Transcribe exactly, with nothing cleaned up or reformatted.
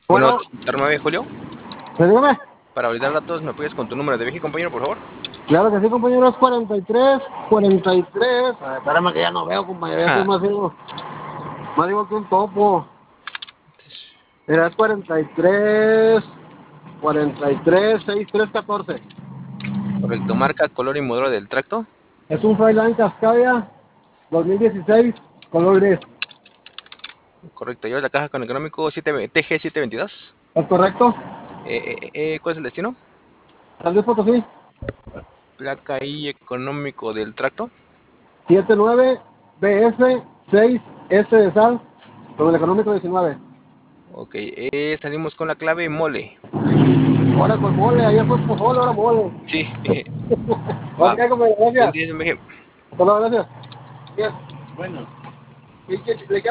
Bueno, Bueno, nueve Julio, sí, dígame. para validar datos, ¿me puedes con tu número de viaje, compañero, por favor? Claro que sí, compañero, es cuarenta y tres, cuarenta y tres. A ver, espérame que ya no veo, compañero, ya estoy Ja. más ciego, más igual que un topo. Mira, es cuarenta y tres, cuarenta y tres, sesenta y tres, catorce. Correcto, marca, color y modelo del tracto. Es un Freightliner Cascadia dos mil dieciséis, color gris. Correcto, lleva la caja con económico siete T G setecientos veintidós. ¿Es correcto? Eh, eh, eh, ¿cuál es el destino? San Luis Potosí, Placa y económico del tracto. setenta y nueve B F seis S de sal, con el económico diecinueve. Ok, eh, salimos con la clave mole. Ahora con mole, ayer fue pozole, ahora mole. Sí, Ok, va. compañero, Buen gracias. día, M G. Hasta luego, gracias. Bien. Bueno. ¿Y qué- le